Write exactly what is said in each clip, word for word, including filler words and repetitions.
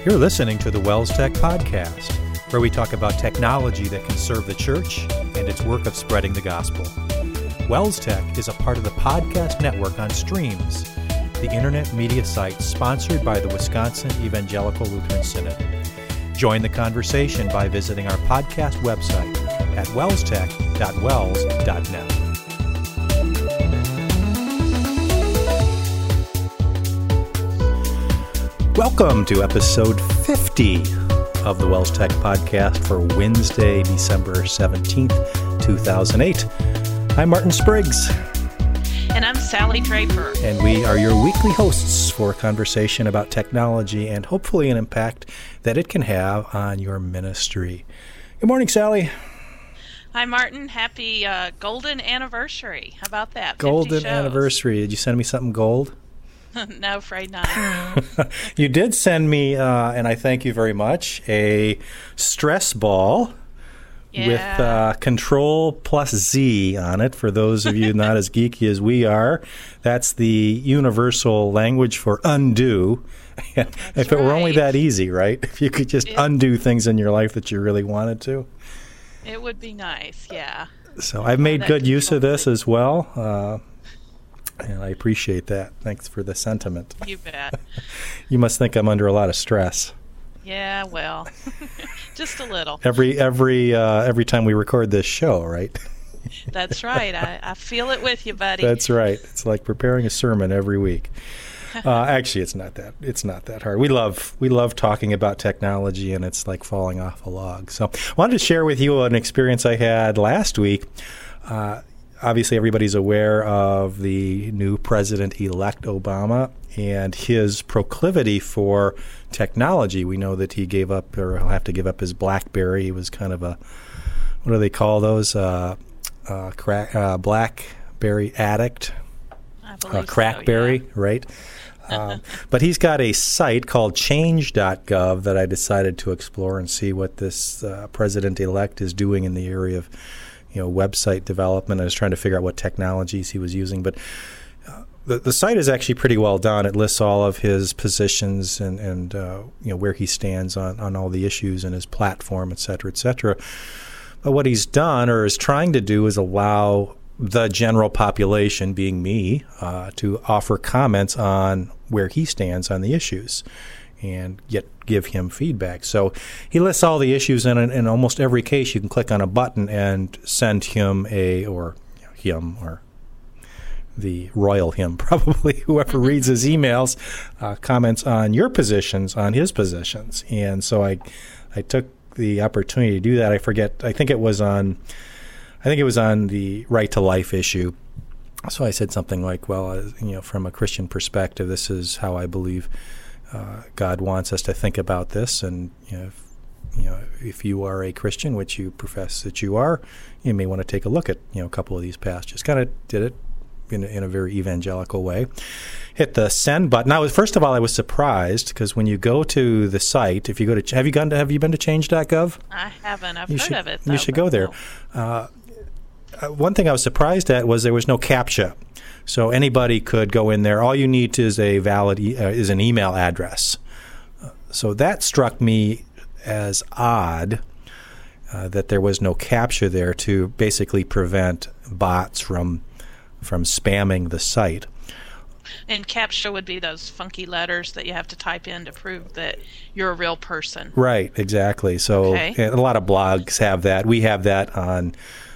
You're listening to the Wells Tech Podcast, where we talk about technology that can serve the church and its work of spreading the gospel. Wells Tech is a part of the podcast network on Streams, the internet media site sponsored by the Wisconsin Evangelical Lutheran Synod. Join the conversation by visiting our podcast website at wells tech dot wells dot net. Welcome to episode fifty of the Wells Tech Podcast for Wednesday, December seventeenth, two thousand eight. I'm Martin Spriggs. And I'm Sally Draper. And we are your weekly hosts for a conversation about technology and hopefully an impact that it can have on your ministry. Good morning, Sally. Hi, Martin. Happy uh, golden anniversary. How about that? Golden anniversary. Did you send me something gold? No, afraid not. You did send me, uh, and I thank you very much, a stress ball yeah. with uh, Control plus Z on it. For those of you not as geeky as we are, that's the universal language for undo. If it right. were only that easy, right? If you could just it, undo things in your life that you really wanted to. It would be nice, yeah. So I've made good use of this as well. Uh, And I appreciate that. Thanks for the sentiment. You bet. You must think I'm under a lot of stress. Yeah, well, just a little. Every every uh, every time we record this show, right? That's right. I, I feel it with you, buddy. That's right. It's like preparing a sermon every week. Uh, actually, it's not that. It's not that hard. We love we love talking about technology, and it's like falling off a log. So, I wanted to share with you an experience I had last week. Uh, Obviously, everybody's aware of the new president-elect Obama and his proclivity for technology. We know that he gave up, or he'll have to give up his BlackBerry. He was kind of a, what do they call those? Uh, uh, crack, uh, BlackBerry addict. I believe uh, Crackberry, so, yeah. right? um, but he's got a site called change dot gov that I decided to explore and see what this uh, president-elect is doing in the area of you know, website development. I was trying to figure out what technologies he was using, but uh, the the site is actually pretty well done. It lists all of his positions and and uh, you know where he stands on, on all the issues in his platform, et cetera, et cetera. But what he's done or is trying to do is allow the general population, being me, uh, to offer comments on where he stands on the issues and yet give him feedback. So he lists all the issues, and in, in almost every case you can click on a button and send him a, or you know, him, or the royal him, probably, whoever reads his emails, uh, comments on your positions, on his positions. And so I I took the opportunity to do that. I forget, I think it was on, I think it was on the right to life issue. So I said something like, well, uh, you know, from a Christian perspective, this is how I believe Uh, God wants us to think about this, and you know, if, you know, if you are a Christian, which you profess that you are, you may want to take a look at you know a couple of these passages. Kind of did it in a, in a very evangelical way. Hit the send button. Now, first of all, I was surprised because when you go to the site, if you go to have you gone to have you been to change dot gov? I haven't. I've you heard should, of it. Though, you should go there. Uh, one thing I was surprised at was there was no CAPTCHA. So anybody could go in there. All you need is a valid e- uh, is an email address. Uh, so that struck me as odd uh, that there was no CAPTCHA there to basically prevent bots from from spamming the site. And CAPTCHA would be those funky letters that you have to type in to prove that you're a real person. Right, exactly. So okay. A lot of blogs have that. We have that on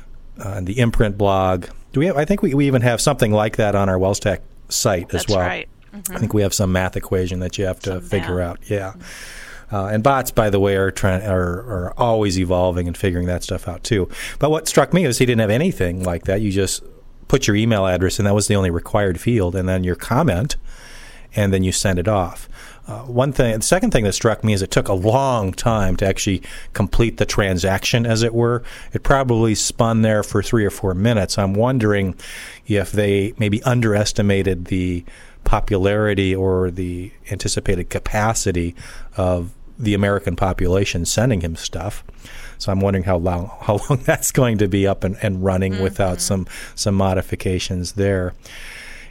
on the Imprint blog. Do we have? I think we, we even have something like that on our Wells Tech site That's as well. That's right. Mm-hmm. I think we have some math equation that you have to some figure math. out. Yeah. Mm-hmm. Uh, and bots, by the way, are, trying, are are always evolving and figuring that stuff out too. But what struck me is he didn't have anything like that. You just put your email address, and that was the only required field, and then your comment, and then you send it off. Uh, one thing, the second thing that struck me is it took a long time to actually complete the transaction, as it were. It probably spun there for three or four minutes. I'm wondering if they maybe underestimated the popularity or the anticipated capacity of the American population sending him stuff. So I'm wondering how long how long that's going to be up and, and running mm-hmm. without some some modifications there.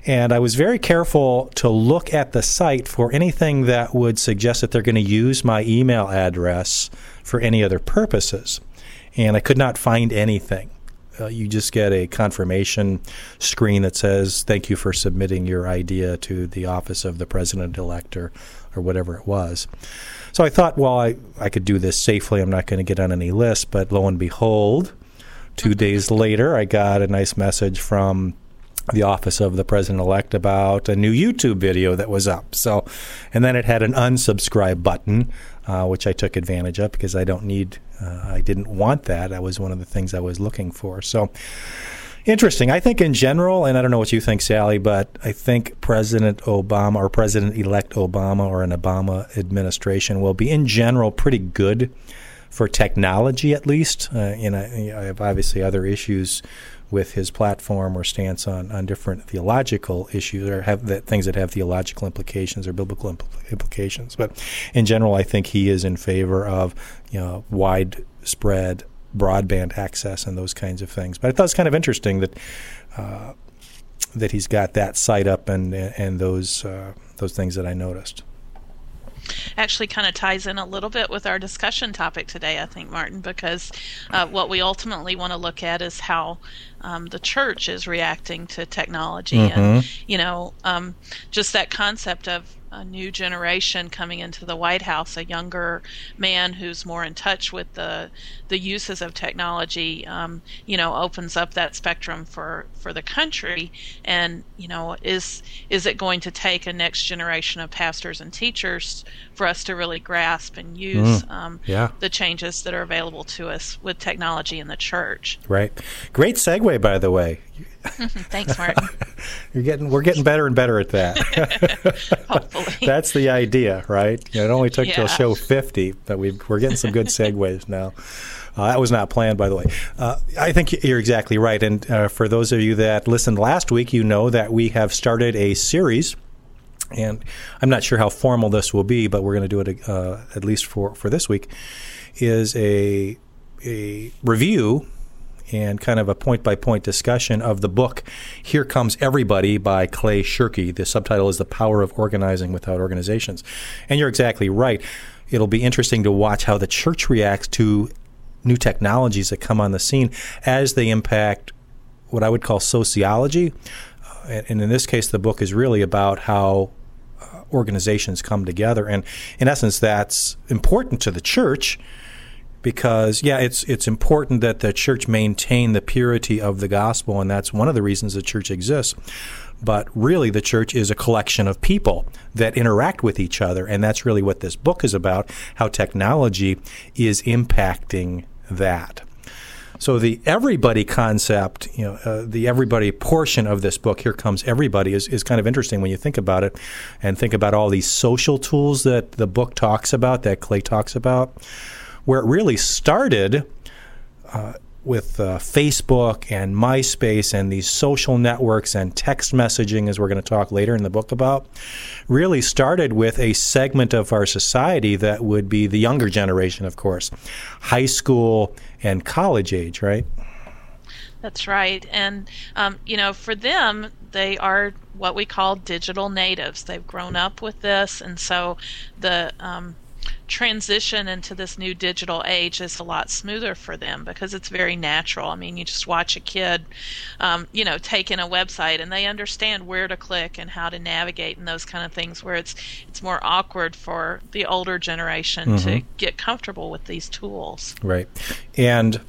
And I was very careful to look at the site for anything that would suggest that they're going to use my email address for any other purposes. And I could not find anything. Uh, you just get a confirmation screen that says, thank you for submitting your idea to the office of the president-elect or, or whatever it was. So I thought, well, I, I could do this safely. I'm not going to get on any list. But lo and behold, two days later, I got a nice message from the office of the president-elect about a new YouTube video that was up. So, and then it had an unsubscribe button, uh, which I took advantage of because I don't need, uh, I didn't want that. That was one of the things I was looking for. So, interesting. I think in general, and I don't know what you think, Sally, but I think President Obama or President-elect Obama or an Obama administration will be in general pretty good for technology, at least. Uh, you know, I have obviously other issues with his platform or stance on, on different theological issues or have that things that have theological implications or biblical impl- implications. But in general, I think he is in favor of, you know, widespread broadband access and those kinds of things. But I thought it's kind of interesting that uh, that he's got that site up and and those uh, those things that I noticed. Actually kind of ties in a little bit with our discussion topic today, I think, Martin, because uh, what we ultimately want to look at is how um, the church is reacting to technology. Mm-hmm. And, you know, um, just that concept of a new generation coming into the White House, a younger man who's more in touch with the the uses of technology, um, you know, opens up that spectrum for, for the country. And, you know, is is it going to take a next generation of pastors and teachers for us to really grasp and use mm, um, yeah. the changes that are available to us with technology in the church? Right. Great segue, by the way. Thanks, Martin. You're getting we're getting better and better at that. Hopefully. That's the idea, right? You know, it only took Yeah. till show fifty, but we we're getting some good segues now. Uh, that was not planned, by the way. Uh, I think you're exactly right. And uh, for those of you that listened last week, you know that we have started a series. And I'm not sure how formal this will be, but we're going to do it uh, at least for, for this week, is a a review and kind of a point-by-point discussion of the book Here Comes Everybody by Clay Shirky. The subtitle is The Power of Organizing Without Organizations. And you're exactly right. It'll be interesting to watch how the church reacts to new technologies that come on the scene as they impact what I would call sociology. Uh, and, and in this case, the book is really about how uh, organizations come together. And in essence, that's important to the church because, yeah, it's it's important that the church maintain the purity of the gospel, and that's one of the reasons the church exists. But really, the church is a collection of people that interact with each other, and that's really what this book is about, how technology is impacting that. So the everybody concept, you know, uh, the everybody portion of this book, Here Comes Everybody, is, is kind of interesting when you think about it and think about all these social tools that the book talks about, that Clay talks about, where it really started uh, with uh, Facebook and MySpace and these social networks and text messaging, as we're going to talk later in the book about, really started with a segment of our society that would be the younger generation, of course, high school and college age, right? That's right. And, um, you know, for them, they are what we call digital natives. They've grown up with this, and so the um, transition into this new digital age is a lot smoother for them because it's very natural. I mean, you just watch a kid, um, you know, take in a website and they understand where to click and how to navigate and those kind of things, where it's it's more awkward for the older generation mm-hmm. to get comfortable with these tools. Right. And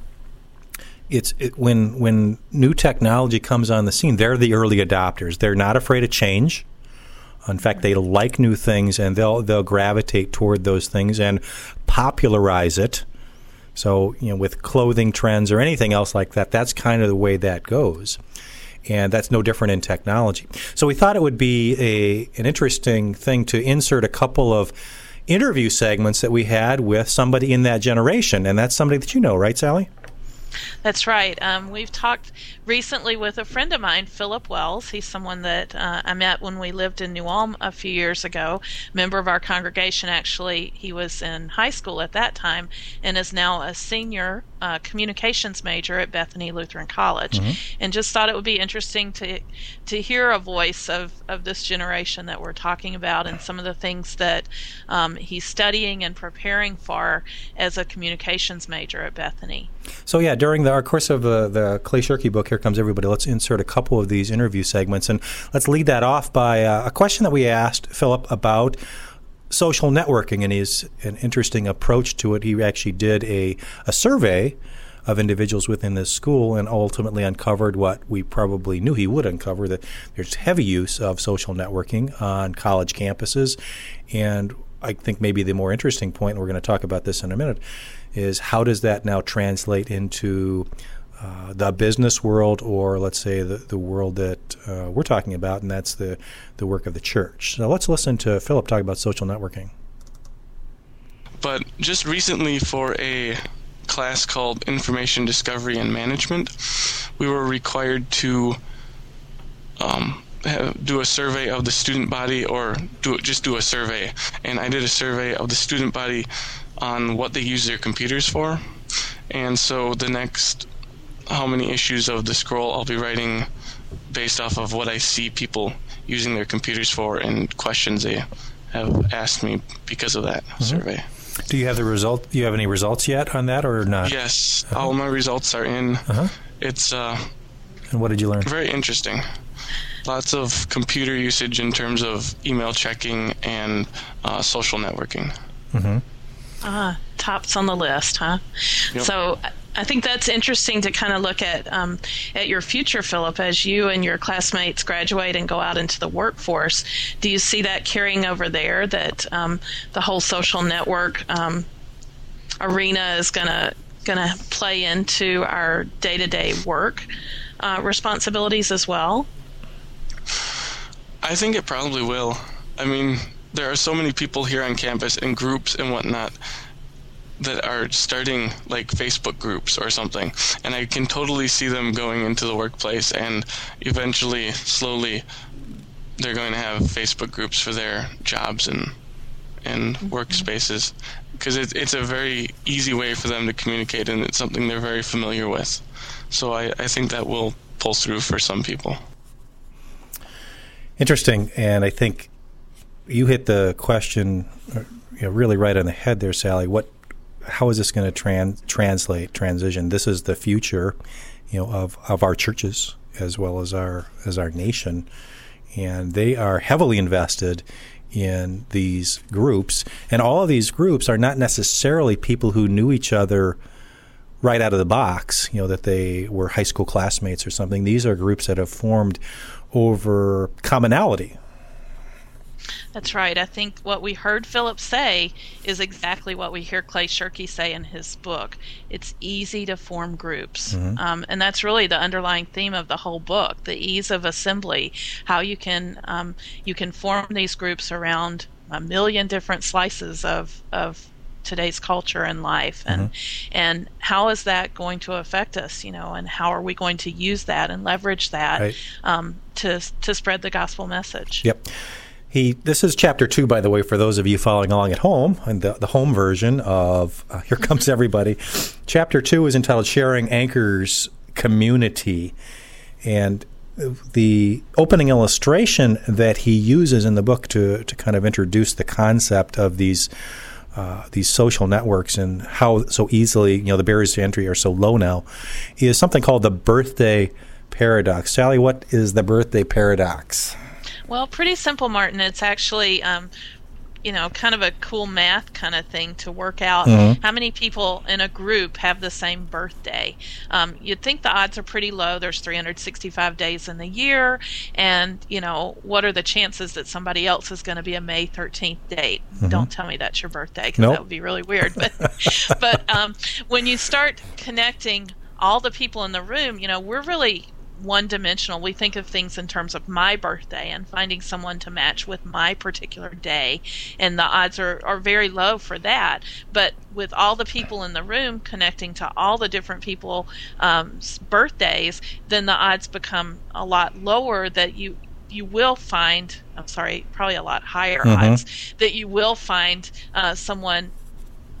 it's it, when when new technology comes on the scene, they're the early adopters. They're not afraid of change. In fact, they like new things, and they'll they'll gravitate toward those things and popularize it. So, you know, with clothing trends or anything else like that, that's kind of the way that goes. And that's no different in technology. So we thought it would be a an interesting thing to insert a couple of interview segments that we had with somebody in that generation. And that's somebody that you know, right, Sally? That's right. Um, we've talked recently with a friend of mine, Philip Wells. He's someone that uh, I met when we lived in New Ulm a few years ago. Member of our congregation, actually. He was in high school at that time and is now a senior uh, communications major at Bethany Lutheran College, mm-hmm. and just thought it would be interesting to to hear a voice of, of this generation that we're talking about and some of the things that um, he's studying and preparing for as a communications major at Bethany. So yeah, during the, our course of uh, the Clay Shirky book, Here Comes Everybody, let's insert a couple of these interview segments, and let's lead that off by uh, a question that we asked Philip about social networking and his an interesting approach to it. He actually did a, a survey of individuals within this school and ultimately uncovered what we probably knew he would uncover, that there's heavy use of social networking on college campuses. And I think maybe the more interesting point, and we're going to talk about this in a minute, is how does that now translate into uh, the business world, or let's say the, the world that uh, we're talking about, and that's the, the work of the church. So let's listen to Philip talk about social networking. But just recently, for a class called Information Discovery and Management, we were required to um, have, do a survey of the student body, or do just do a survey. And I did a survey of the student body on what they use their computers for. And so the next how many issues of the scroll I'll be writing based off of what I see people using their computers for and questions they have asked me because of that mm-hmm. survey. Do you have the result? Do you have any results yet on that, or not? Yes, uh-huh. all my results are in. Uh-huh. It's uh, and what did you learn? Very interesting. Lots of computer usage in terms of email checking and uh, social networking. Mm-hmm. Ah, tops on the list, huh? Yep. So I think that's interesting to kind of look at um, at your future, Philip, as you and your classmates graduate and go out into the workforce. Do you see that carrying over there, that um, the whole social network um, arena is gonna gonna play into our day-to-day work uh, responsibilities as well? I think it probably will. I mean, there are so many people here on campus in groups and whatnot that are starting like Facebook groups or something, and I can totally see them going into the workplace, and eventually, slowly, they're going to have Facebook groups for their jobs and and mm-hmm. workspaces, because it, it's a very easy way for them to communicate, and it's something they're very familiar with. So I, I think that will pull through for some people. Interesting, and I think you hit the question, you know, really right on the head there, Sally. What, how is this going to trans, translate, transition? This is the future, you know, of, of our churches as well as our as our nation, and they are heavily invested in these groups. And all of these groups are not necessarily people who knew each other right out of the box, you know, that they were high school classmates or something. These are groups that have formed over commonality. That's right. I think what we heard Philip say is exactly what we hear Clay Shirky say in his book. It's easy to form groups. Mm-hmm. Um, and that's really the underlying theme of the whole book, the ease of assembly, how you can um, you can form these groups around a million different slices of, of today's culture and life, and mm-hmm. and how is that going to affect us, you know, and how are we going to use that and leverage that right. um, to to spread the gospel message. Yep. He. This is chapter two, by the way, for those of you following along at home, and the, the home version of uh, Here Comes Everybody. Chapter two is entitled Sharing Anchors Community, and the opening illustration that he uses in the book to to kind of introduce the concept of these uh, these social networks and how so easily, you know, the barriers to entry are so low now, is something called the birthday paradox. Sally, what is the birthday paradox? Well, pretty simple, Martin. It's actually, um, you know, kind of a cool math kind of thing to work out mm-hmm. how many people in a group have the same birthday. Um, you'd think the odds are pretty low. There's three hundred sixty-five days in the year, and, you know, what are the chances that somebody else is going to be a May thirteenth date? Mm-hmm. Don't tell me that's your birthday, because nope. that would be really weird. But, but um, when you start connecting all the people in the room, you know, we're really one-dimensional. We think of things in terms of my birthday and finding someone to match with my particular day, and the odds are, are very low for that. But with all the people in the room connecting to all the different people's um, birthdays, then the odds become a lot lower that you you will find, I'm sorry, probably a lot higher mm-hmm. odds, that you will find uh, someone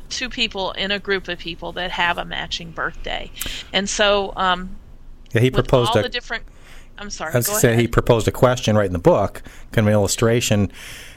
two people in a group of people that have a matching birthday. And so um, yeah, he with proposed all a, the different... I'm sorry, I was go saying ahead. he proposed a question right in the book, kind of an illustration.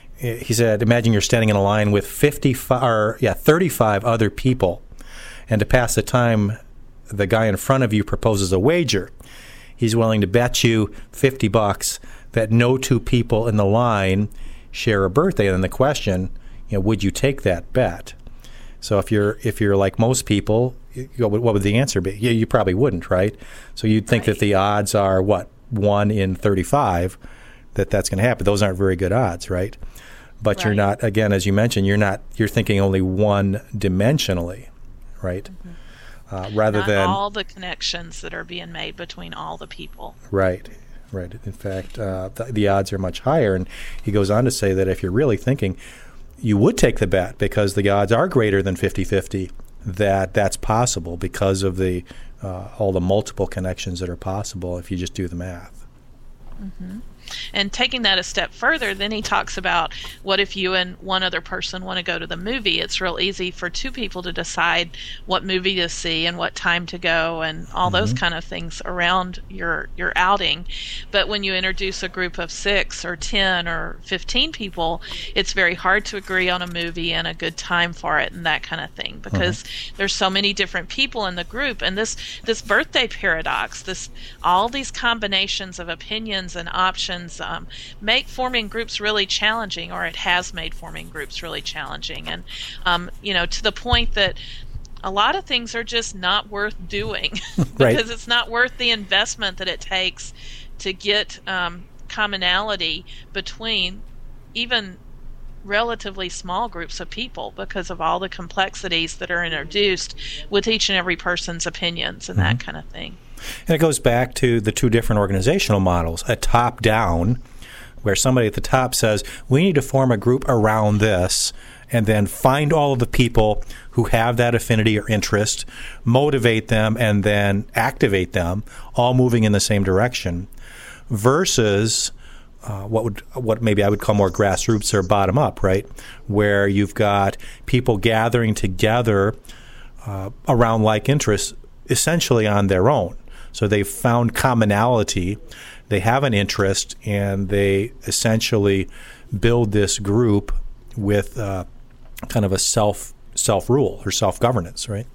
He said, imagine you're standing in a line with fifty-five, or, yeah, thirty-five other people, and to pass the time, the guy in front of you proposes a wager. He's willing to bet you fifty bucks that no two people in the line share a birthday. And then the question, you know, would you take that bet? So if you're if you're like most people, you go, what would the answer be? Yeah, you probably wouldn't, right? So you'd think Right. that the odds are what, one in thirty-five that that's going to happen. Those aren't very good odds, right? But Right. you're not, again, as you mentioned, you're not you're thinking only one dimensionally, right? Mm-hmm. Uh, rather Not than all the connections that are being made between all the people. right, right. In fact, uh, the, the odds are much higher. And he goes on to say that if you're really thinking, you would take the bet because the odds are greater than fifty-fifty that that's possible because of the uh, all the multiple connections that are possible if you just do the math. Mm-hmm. And taking that a step further, then he talks about what if you and one other person want to go to the movie. It's real easy for two people to decide what movie to see and what time to go and all mm-hmm. those kind of things around your your outing. But when you introduce a group of six or ten or fifteen people, it's very hard to agree on a movie and a good time for it and that kind of thing because mm-hmm. there's so many different people in the group. And this this birthday paradox, this all these combinations of opinions and options Um, make forming groups really challenging, or it has made forming groups really challenging. And, um, you know, to the point that a lot of things are just not worth doing because right. it's not worth the investment that it takes to get um, commonality between even relatively small groups of people because of all the complexities that are introduced with each and every person's opinions and mm-hmm. that kind of thing. And it goes back to the two different organizational models, a top-down, where somebody at the top says, we need to form a group around this, and then find all of the people who have that affinity or interest, motivate them, and then activate them, all moving in the same direction, versus uh, what would what maybe I would call more grassroots or bottom-up, right, where you've got people gathering together uh, around like interests essentially on their own. So they've found commonality, they have an interest, and they essentially build this group with uh, kind of a self self-rule or self-governance, right?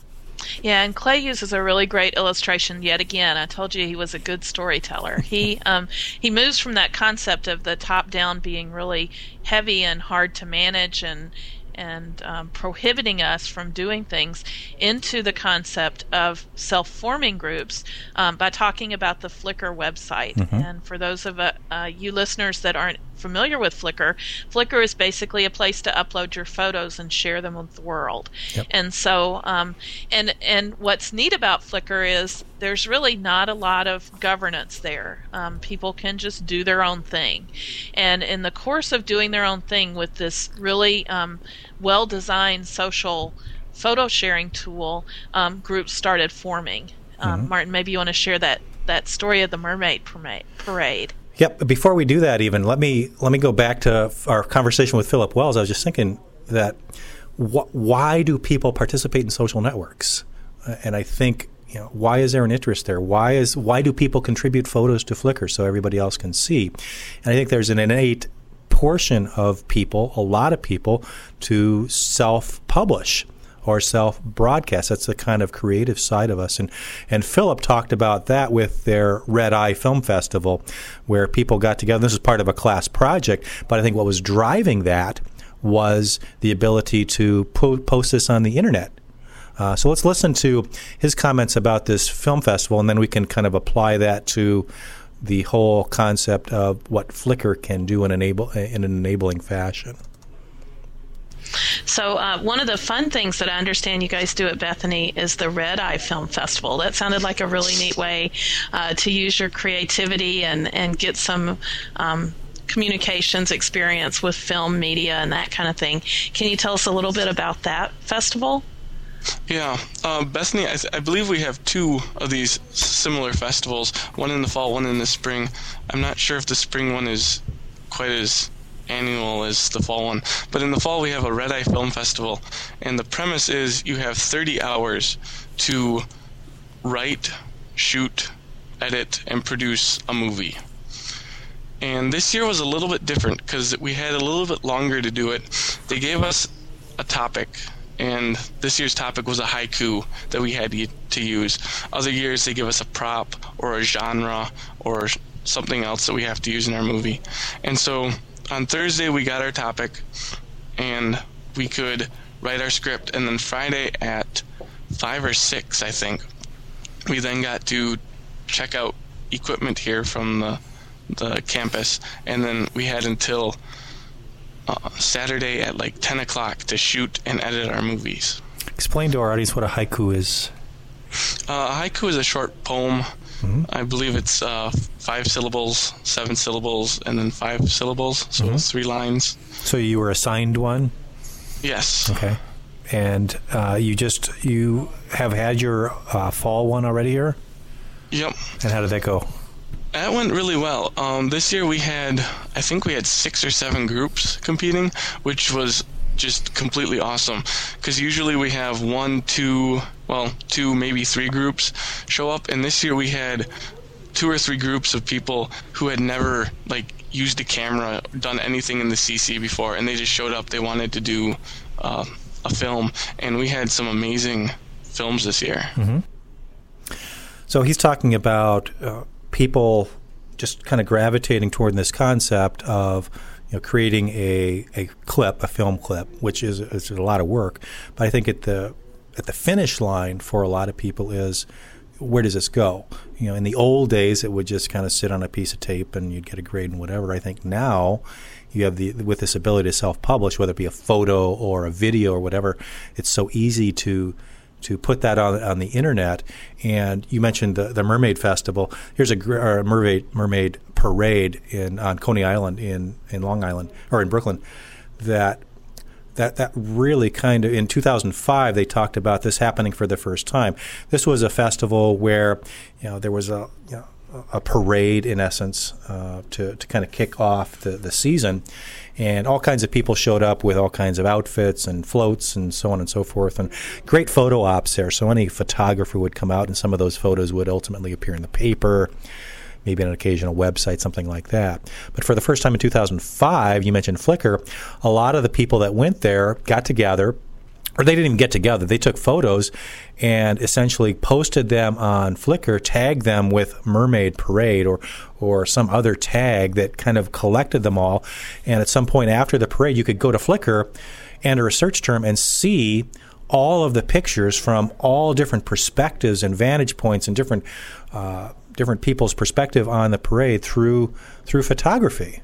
Yeah, and Clay uses a really great illustration yet again. I told you he was a good storyteller. He um, he moves from that concept of the top-down being really heavy and hard to manage and and um, prohibiting us from doing things into the concept of self-forming groups um, by talking about the Flickr website. Mm-hmm. And for those of uh, uh, you listeners that aren't familiar with Flickr, Flickr is basically a place to upload your photos and share them with the world. Yep. And so, um, and and what's neat about Flickr is there's really not a lot of governance there. Um, people can just do their own thing. And in the course of doing their own thing with this really um, well-designed social photo sharing tool, um, groups started forming. Um, mm-hmm. Martin, maybe you want to share that, that story of the Mermaid Parade. Yep. Before we do that, even let me let me go back to our conversation with Philip Wells. I was just thinking that wh- why do people participate in social networks? Uh, and I think you know why is there an interest there? Why is why do people contribute photos to Flickr so everybody else can see? And I think there's an innate portion of people, a lot of people, to self-publish or self-broadcast. That's the kind of creative side of us. And and Philip talked about that with their Red Eye Film Festival, where people got together. This is part of a class project, but I think what was driving that was the ability to po- post this on the internet. Uh, so let's listen to his comments about this film festival, and then we can kind of apply that to the whole concept of what Flickr can do in, enable, in an enabling fashion. So uh, one of the fun things that I understand you guys do at Bethany is the Red Eye Film Festival. That sounded like a really neat way uh, to use your creativity and, and get some um, communications experience with film media and that kind of thing. Can you tell us a little bit about that festival? Yeah, uh, Bethany, I, th- I believe we have two of these similar festivals, one in the fall, one in the spring. I'm not sure if the spring one is quite as annual as the fall one. But in the fall, we have a Red Eye Film Festival, and the premise is you have thirty hours to write, shoot, edit, and produce a movie. And this year was a little bit different because we had a little bit longer to do it. They gave us a topic, and this year's topic was a haiku that we had to use. Other years, they give us a prop or a genre or something else that we have to use in our movie. And so on Thursday, we got our topic, and we could write our script. And then Friday at five or six, I think, we then got to check out equipment here from the the campus, and then we had until uh, Saturday at like ten o'clock to shoot and edit our movies. Explain to our audience what a haiku is. Uh, a haiku is a short poem. Mm-hmm. I believe it's uh, five syllables, seven syllables, and then five syllables, so mm-hmm. it's three lines. So you were assigned one? Yes. Okay. And uh, you just, you have had your uh, fall one already here? Yep. And how did that go? That went really well. Um, this year we had, I think we had six or seven groups competing, which was just completely awesome. Because usually we have one, two, well, two, maybe three groups show up. And this year we had two or three groups of people who had never, like, used a camera, done anything in the C C before. And they just showed up. They wanted to do uh, a film. And we had some amazing films this year. Mm-hmm. So he's talking about uh, people just kind of gravitating toward this concept of, you know, creating a, a clip, a film clip, which is, is a lot of work. But I think at the at the finish line for a lot of people is, where does this go? You know, in the old days, it would just kind of sit on a piece of tape and you'd get a grade and whatever. I think now you have the with this ability to self-publish, whether it be a photo or a video or whatever, it's so easy to to put that on on the internet. And you mentioned the, the Mermaid Festival. Here's a, or a mermaid mermaid parade in on Coney Island in, in Long Island or in Brooklyn. That that that really kind of in two thousand five they talked about this happening for the first time. This was a festival where, you know, there was a you know, a parade in essence uh, to to kind of kick off the, the season. And all kinds of people showed up with all kinds of outfits and floats and so on and so forth. And great photo ops there. So any photographer would come out, and some of those photos would ultimately appear in the paper, maybe on an occasional website, something like that. But for the first time in two thousand five, you mentioned Flickr, a lot of the people that went there got together, or they didn't even get together. They took photos and essentially posted them on Flickr, tagged them with Mermaid Parade or or some other tag that kind of collected them all. And at some point after the parade, you could go to Flickr, enter a search term, and see all of the pictures from all different perspectives and vantage points and different uh, different people's perspective on the parade through through photography.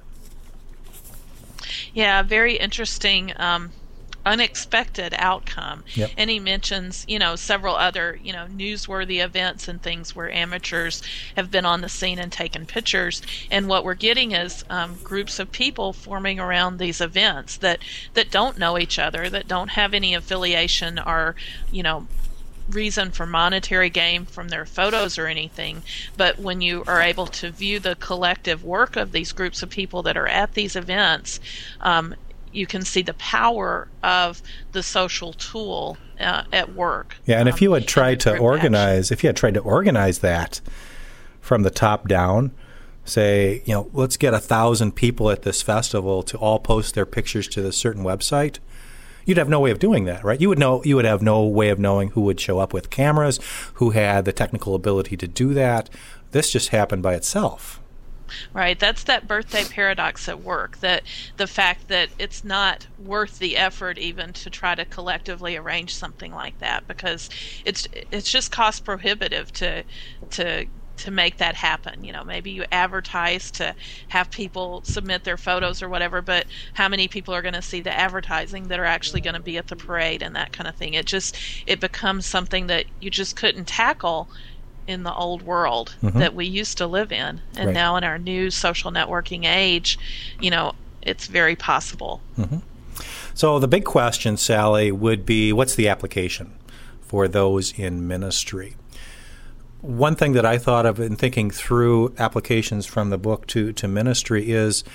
Yeah, very interesting. Um unexpected outcome. Yep. And he mentions, you know, several other, you know, newsworthy events and things where amateurs have been on the scene and taken pictures. And what we're getting is um, groups of people forming around these events that, that don't know each other, that don't have any affiliation or, you know, reason for monetary gain from their photos or anything. But when you are able to view the collective work of these groups of people that are at these events, um, you can see the power of the social tool uh, at work. Yeah, and um, if you had tried to organize, action. if you had tried to organize that from the top down, say, you know, let's get a thousand people at this festival to all post their pictures to this certain website, you'd have no way of doing that, right? You would know, you would have no way of knowing who would show up with cameras, who had the technical ability to do that. This just happened by itself. Right, that's that birthday paradox at work, that the fact that it's not worth the effort even to try to collectively arrange something like that, because it's it's just cost prohibitive to to to make that happen. You know, maybe you advertise to have people submit their photos or whatever, but how many people are going to see the advertising that are actually going to be at the parade and that kind of thing? It just it becomes something that you just couldn't tackle in the old world mm-hmm. that we used to live in. And right. now in our new social networking age, you know, it's very possible. Mm-hmm. So the big question, Sally, would be, what's the application for those in ministry? One thing that I thought of in thinking through applications from the book to, to ministry is,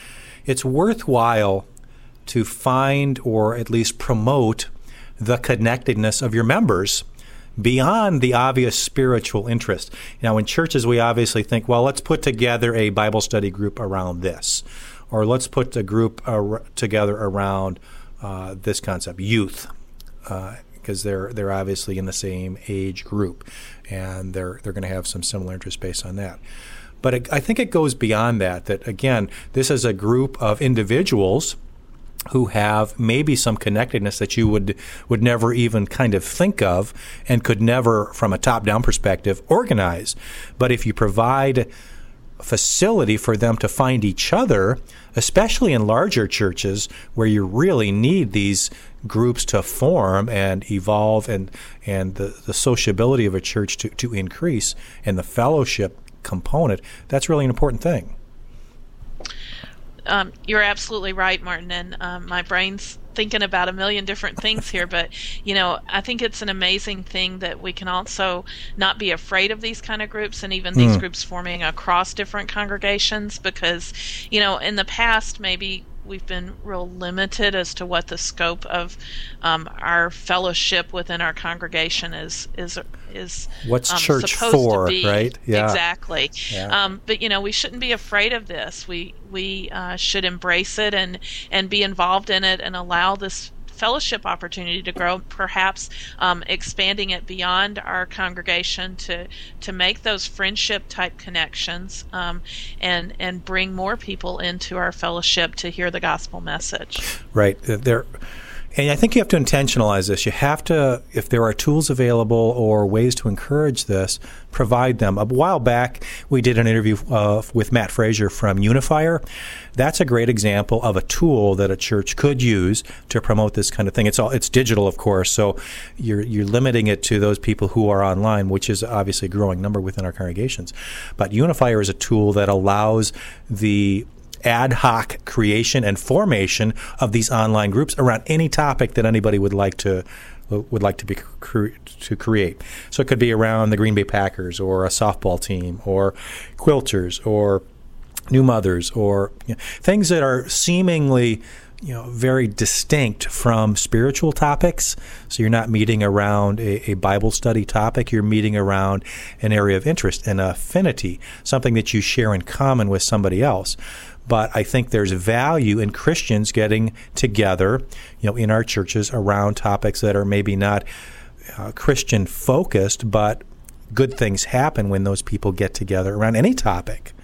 it's worthwhile to find or at least promote the connectedness of your members beyond the obvious spiritual interest. Now, in churches, we obviously think, well, let's put together a Bible study group around this, or let's put a group ar- together around uh, this concept, youth, because uh, they're they're obviously in the same age group, and they're they're going to have some similar interests based on that. But it, I think it goes beyond that. That again, this is a group of individuals who have maybe some connectedness that you would would never even kind of think of and could never, from a top-down perspective, organize. But if you provide a facility for them to find each other, especially in larger churches where you really need these groups to form and evolve and, and the, the sociability of a church to, to increase and the fellowship component, that's really an important thing. Um, you're absolutely right, Martin, and um, my brain's thinking about a million different things here, but, you know, I think it's an amazing thing that we can also not be afraid of these kind of groups and even mm. these groups forming across different congregations because, you know, in the past maybe we've been real limited as to what the scope of um, our fellowship within our congregation is is is what's um, church supposed for, to be. right? Yeah, exactly. Yeah. Um, but you know, we shouldn't be afraid of this. We we uh, should embrace it and and be involved in it and allow this fellowship opportunity to grow, perhaps um, expanding it beyond our congregation to to make those friendship type connections um, and and bring more people into our fellowship to hear the gospel message. Right. There. And I think you have to intentionalize this. You have to, if there are tools available or ways to encourage this, provide them. A while back, we did an interview uh, with Matt Frazier from Unifier. That's a great example of a tool that a church could use to promote this kind of thing. It's all it's digital, of course, so you're you're limiting it to those people who are online, which is obviously a growing number within our congregations. But Unifier is a tool that allows the ad hoc creation and formation of these online groups around any topic that anybody would like to would like to be cre- to create. So it could be around the Green Bay Packers or a softball team or quilters or new mothers or you know, things that are seemingly you know very distinct from spiritual topics. So you're not meeting around a, a Bible study topic. You're meeting around an area of interest and affinity, something that you share in common with somebody else. But I think there's value in Christians getting together, you know, in our churches around topics that are maybe not uh, Christian focused, but good things happen when those people get together around any topic.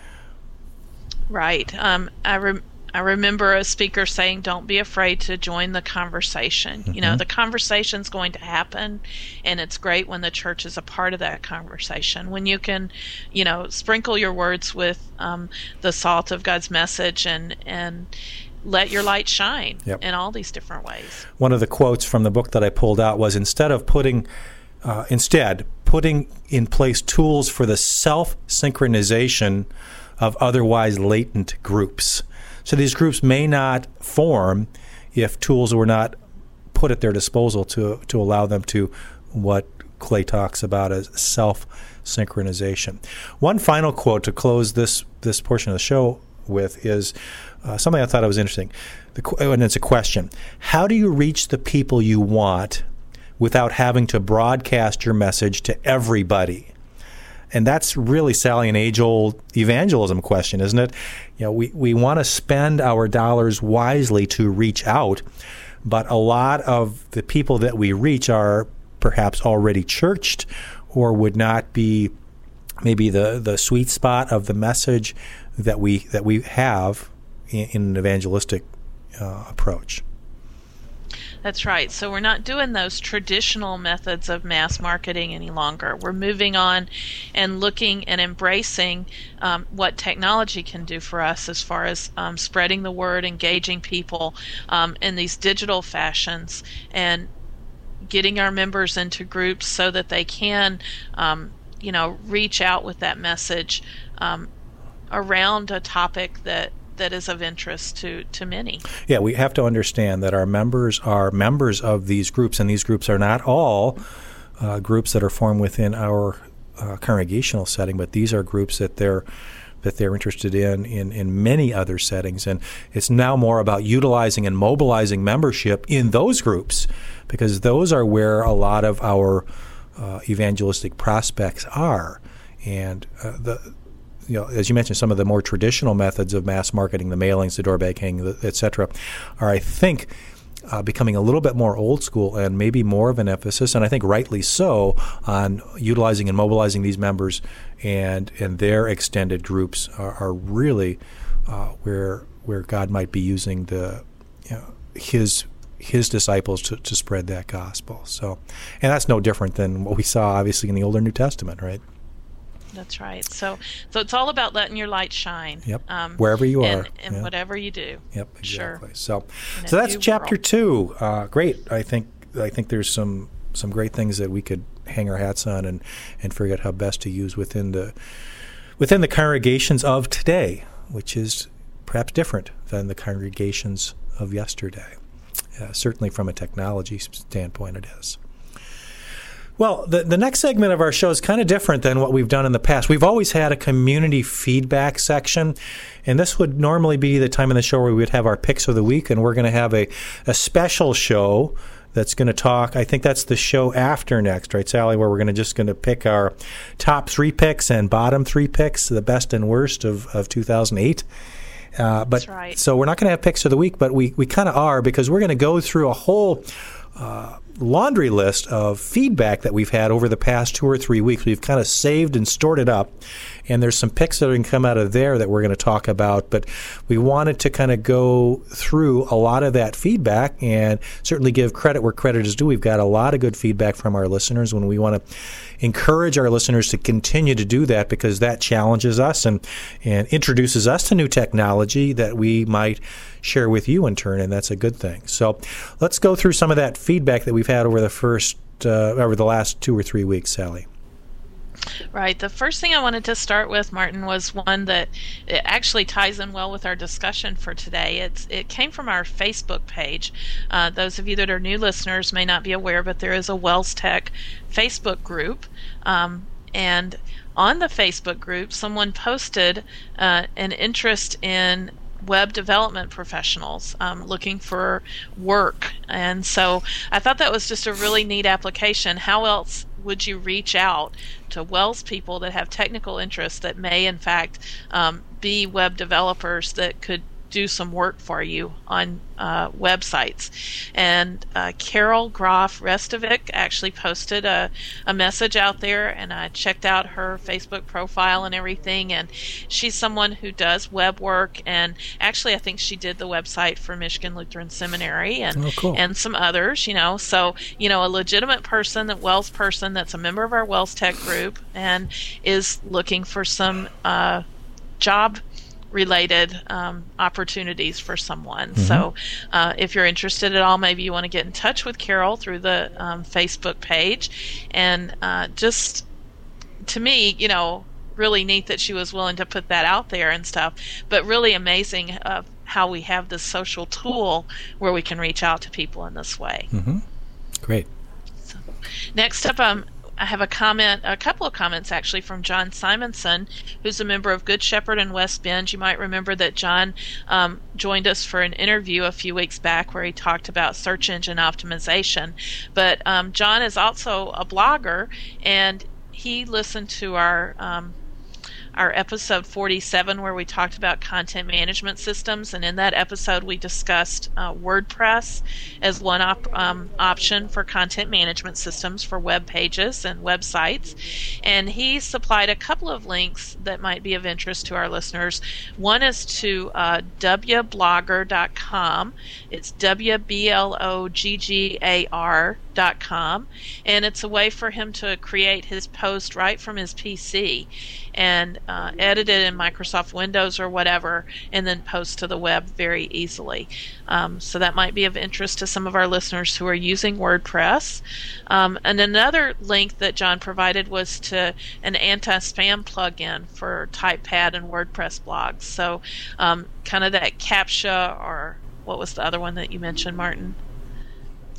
Right. Um, I rem- I remember a speaker saying, "Don't be afraid to join the conversation." Mm-hmm. You know, the conversation's going to happen, and it's great when the church is a part of that conversation. When you can, you know, sprinkle your words with um, the salt of God's message and and let your light shine yep. in all these different ways. One of the quotes from the book that I pulled out was, "Instead of putting, uh, instead putting in place tools for the self-synchronization of otherwise latent groups." So these groups may not form if tools were not put at their disposal to to allow them to what Clay talks about as self-synchronization. One final quote to close this this portion of the show with is uh, something I thought was interesting. The, and it's a question. How do you reach the people you want without having to broadcast your message to everybody? And that's really, Sally, an age-old evangelism question, isn't it? You know, we, we want to spend our dollars wisely to reach out, but a lot of the people that we reach are perhaps already churched or would not be maybe the, the sweet spot of the message that we that we have in, in an evangelistic uh, approach. That's right. So we're not doing those traditional methods of mass marketing any longer. We're moving on and looking and embracing um, what technology can do for us as far as um, spreading the word, engaging people um, in these digital fashions, and getting our members into groups so that they can, um, you know, reach out with that message um, around a topic that that is of interest to, to many. Yeah, we have to understand that our members are members of these groups, and these groups are not all uh, groups that are formed within our uh, congregational setting, but these are groups that they're that they're interested in, in in many other settings. And it's now more about utilizing and mobilizing membership in those groups, because those are where a lot of our uh, evangelistic prospects are. And uh, the you know, as you mentioned, some of the more traditional methods of mass marketing, the mailings, the door banging, et cetera, are, I think, uh, becoming a little bit more old school and maybe more of an emphasis, and I think rightly so, on utilizing and mobilizing these members and and their extended groups are, are really uh, where where God might be using the you know, his his disciples to, to spread that gospel. So, and that's no different than what we saw, obviously, in the Older New Testament, right? That's right. So, so it's all about letting your light shine. Yep. Um, Wherever you and, are, and yeah. whatever you do. Yep. Exactly. Sure. So, In so that's new chapter world. two. Uh, great. I think I think there's some some great things that we could hang our hats on and, and figure out how best to use within the within the congregations of today, which is perhaps different than the congregations of yesterday. Uh, certainly, from a technology standpoint, it is. Well, the, the next segment of our show is kind of different than what we've done in the past. We've always had a community feedback section, and this would normally be the time in the show where we would have our picks of the week, and we're going to have a, a special show that's going to talk. I think that's the show after next, right, Sally, where we're going to just going to pick our top three picks and bottom three picks, the best and worst of, of two thousand eight. Uh, but That's right. So we're not going to have picks of the week, but we, we kind of are, because we're going to go through a whole uh, laundry list of feedback that we've had over the past two or three weeks. We've kind of saved and stored it up, and there's some picks that are going to come out of there that we're going to talk about. But we wanted to kind of go through a lot of that feedback and certainly give credit where credit is due. We've got a lot of good feedback from our listeners, when we want to encourage our listeners to continue to do that, because that challenges us and, and introduces us to new technology that we might share with you in turn, and that's a good thing. So let's go through some of that feedback that we've had over the first uh, over the last two or three weeks, Sally. Right. The first thing I wanted to start with, Martin, was one that it actually ties in well with our discussion for today. It's it came from our Facebook page. Uh, those of you that are new listeners may not be aware, but there is a Wells Tech Facebook group, um, and on the Facebook group, someone posted uh, an interest in web development professionals um, looking for work. And so I thought that was just a really neat application. How else would you reach out to Wells people that have technical interests that may, in fact, um, be web developers that could do some work for you on uh, websites? And uh, Carol Groff Restovic actually posted a, a message out there, and I checked out her Facebook profile and everything, and she's someone who does web work, and actually I think she did the website for Michigan Lutheran Seminary and Oh, cool. and some others, you know. So, you know, a legitimate person, that Wells person that's a member of our Wells Tech group and is looking for some uh, job related um, opportunities for someone. Mm-hmm. So uh, if you're interested at all, maybe you want to get in touch with Carol through the um, Facebook page. And uh, just, to me, you know, really neat that she was willing to put that out there and stuff, but really amazing uh, how we have this social tool where we can reach out to people in this way. Mm-hmm. Great. So, next up, um, I have a comment, a couple of comments actually, from John Simonson, who's a member of Good Shepherd in West Bend. You might remember that John um, joined us for an interview a few weeks back where he talked about search engine optimization. But um, John is also a blogger, and he listened to our um, our episode forty-seven where we talked about content management systems, and in that episode we discussed uh, WordPress as one op- um, option for content management systems for web pages and websites. And he supplied a couple of links that might be of interest to our listeners. One is to uh, w blogger dot com. It's W B L O G G A R dot com, and it's a way for him to create his post right from his P C and uh, edit it in Microsoft Windows or whatever, and then post to the web very easily. Um, so that might be of interest to some of our listeners who are using WordPress. Um, and another link that John provided was to an anti-spam plugin for TypePad and WordPress blogs. So um, kind of that CAPTCHA, or what was the other one that you mentioned, Martin?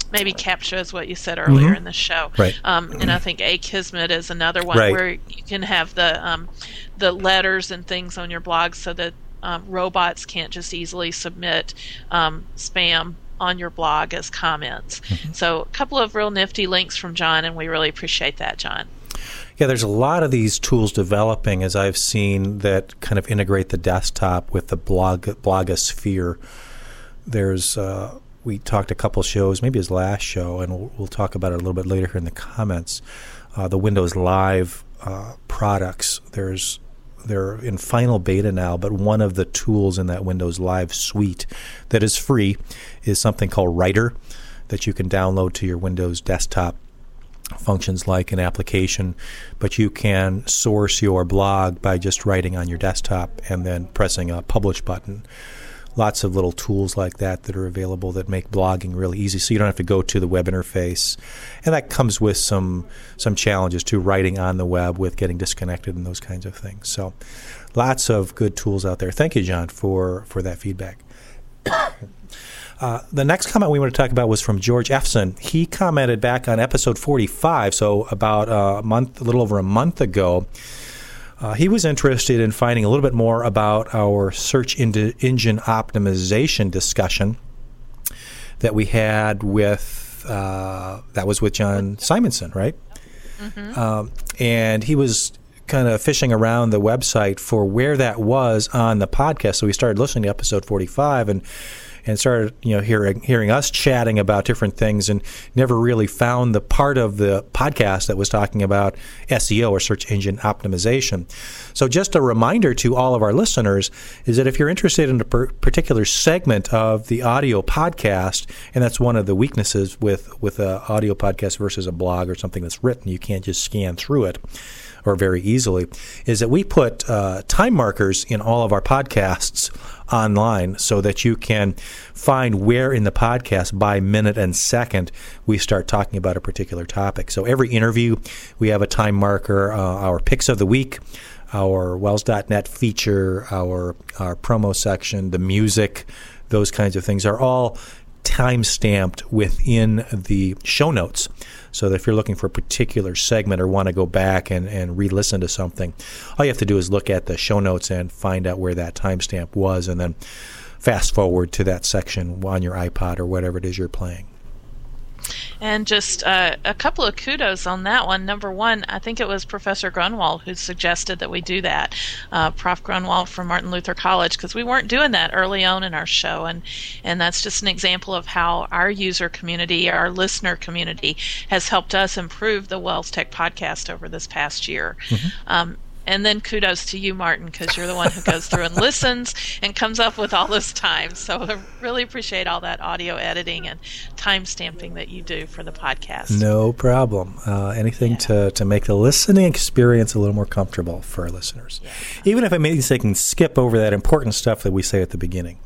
maybe CAPTCHA is what you said earlier mm-hmm. in the show. Right. Um, and I think Akismet is another one right. where you can have the um, the letters and things on your blog so that um, robots can't just easily submit um, spam on your blog as comments. Mm-hmm. So a couple of real nifty links from John, and we really appreciate that, John. Yeah, there's a lot of these tools developing, as I've seen, that kind of integrate the desktop with the blog blogosphere. There's, uh, we talked a couple shows, maybe his last show, and we'll, we'll talk about it a little bit later here in the comments, uh, the Windows Live uh, products. There's They're in final beta now, but one of the tools in that Windows Live suite that is free is something called Writer that you can download to your Windows desktop. Functions like an application, but you can source your blog by just writing on your desktop and then pressing a publish button. Lots of little tools like that that are available that make blogging really easy, so you don't have to go to the web interface. And that comes with some some challenges too, writing on the web with getting disconnected and those kinds of things. So lots of good tools out there. Thank you, John, for, for that feedback. Uh, the next comment we want to talk about was from George Efson. He commented back on episode forty-five, so about a month, a little over a month ago. Uh, he was interested in finding a little bit more about our search engine optimization discussion that we had with, uh, that was with John Simonson, right? Mm-hmm. Um, and he was kind of fishing around the website for where that was on the podcast. So we started listening to episode forty-five and and started, you know, hearing hearing us chatting about different things, and never really found the part of the podcast that was talking about S E O, or search engine optimization. So just a reminder to all of our listeners is that if you're interested in a per- particular segment of the audio podcast, and that's one of the weaknesses with with an audio podcast versus a blog or something that's written, you can't just scan through it or very easily, is that we put uh, time markers in all of our podcasts online so that you can find where in the podcast by minute and second we start talking about a particular topic. So every interview we have a time marker, uh, our picks of the week, our Wells dot net feature, our, our promo section, the music, those kinds of things are all time-stamped within the show notes. So that if you're looking for a particular segment or want to go back and, and re-listen to something, all you have to do is look at the show notes and find out where that timestamp was, and then fast forward to that section on your iPod or whatever it is you're playing. And just uh, a couple of kudos on that one. Number one, I think it was Professor Grunwald who suggested that we do that, uh, Professor Grunwald from Martin Luther College, because we weren't doing that early on in our show. And, and that's just an example of how our user community, our listener community, has helped us improve the Wells Tech podcast over this past year. Mm-hmm. Um, And then kudos to you, Martin, because you're the one who goes through and listens and comes up with all this time. So I really appreciate all that audio editing and time stamping that you do for the podcast. No problem. Uh, anything yeah. to, to make the listening experience a little more comfortable for our listeners. Yeah. Even if it means they can skip over that important stuff that we say at the beginning.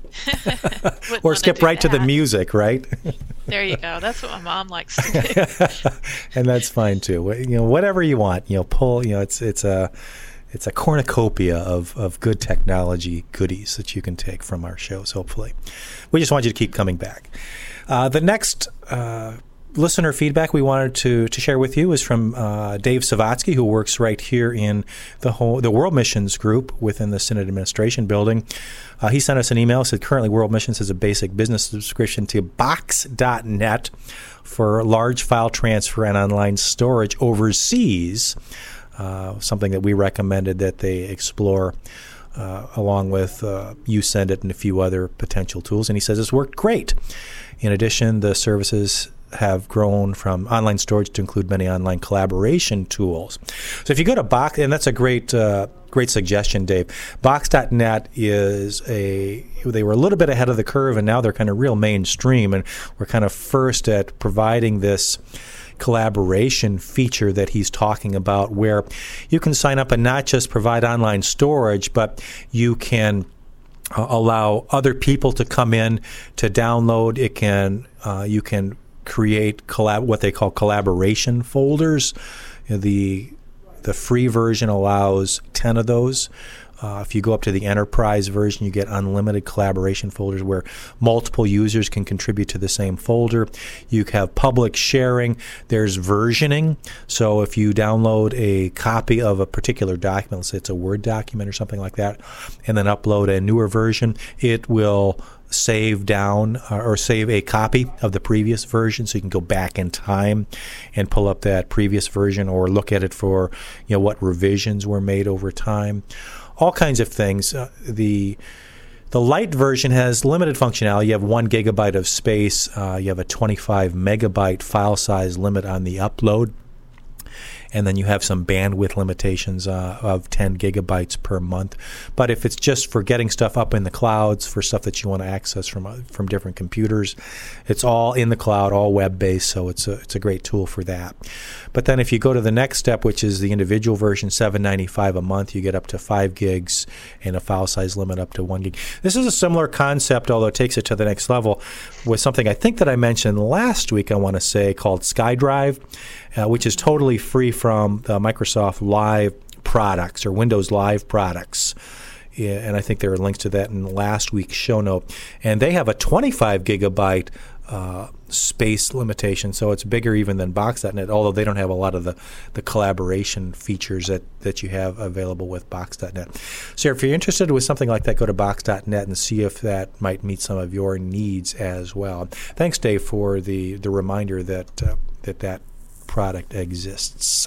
Or skip right that. to the music, right? There you go. That's what my mom likes to do. And that's fine too. You know, whatever you want. You know, pull. You know, it's it's a it's a cornucopia of of good technology goodies that you can take from our shows. Hopefully, we just want you to keep coming back. Uh, the next uh, listener feedback we wanted to to share with you is from uh, Dave Savatsky, who works right here in the whole the World Missions group within the Synod Administration building. Uh, he sent us an email, said currently World Missions has a basic business subscription to Box dot net for large file transfer and online storage overseas, uh, something that we recommended that they explore uh, along with uh, YouSendIt and a few other potential tools. And he says it's worked great. In addition, the services have grown from online storage to include many online collaboration tools. So if you go to Box, and that's a great uh, great suggestion, Dave. Box dot net is a, they were a little bit ahead of the curve, and now they're kind of real mainstream, and we're kind of first at providing this collaboration feature that he's talking about, where you can sign up and not just provide online storage, but you can uh, allow other people to come in to download. It can uh, you can create collab what they call collaboration folders. You know, the the free version allows ten of those. Uh, if you go up to the enterprise version, you get unlimited collaboration folders where multiple users can contribute to the same folder. You have public sharing. There's versioning. So if you download a copy of a particular document, let's say it's a Word document or something like that, and then upload a newer version, it will save down uh, or save a copy of the previous version, so you can go back in time and pull up that previous version or look at it for, you know, what revisions were made over time. All kinds of things. Uh, the the light version has limited functionality. You have one gigabyte of space. Uh, you have a twenty-five megabyte file size limit on the upload. And then you have some bandwidth limitations uh, of ten gigabytes per month. But if it's just for getting stuff up in the clouds, for stuff that you want to access from uh, from different computers, it's all in the cloud, all web-based, so it's a, it's a great tool for that. But then if you go to the next step, which is the individual version, seven dollars and ninety-five cents a month, you get up to five gigs and a file size limit up to one gig. This is a similar concept, although it takes it to the next level, with something I think that I mentioned last week, I want to say, called SkyDrive, uh, which is totally free from the Microsoft Live products or Windows Live products. Yeah, and I think there are links to that in last week's show note. And they have a twenty-five gigabyte uh, space limitation, so it's bigger even than Box dot net, although they don't have a lot of the, the collaboration features that, that you have available with Box dot net. So if you're interested with something like that, go to Box dot net and see if that might meet some of your needs as well. Thanks, Dave, for the, the reminder that, uh, that that product exists.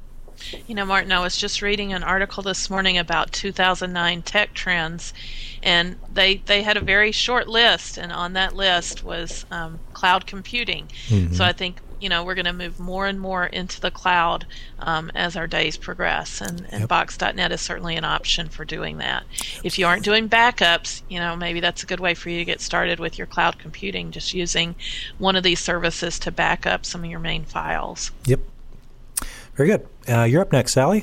You know, Martin, I was just reading an article this morning about two thousand nine tech trends, and they they had a very short list, and on that list was um, cloud computing. Mm-hmm. So I think, you know, we're going to move more and more into the cloud um, as our days progress, and, and yep. Box dot net is certainly an option for doing that. Absolutely. If you aren't doing backups, you know, maybe that's a good way for you to get started with your cloud computing, just using one of these services to back up some of your main files. Yep. Very good. Uh, you're up next, Sally.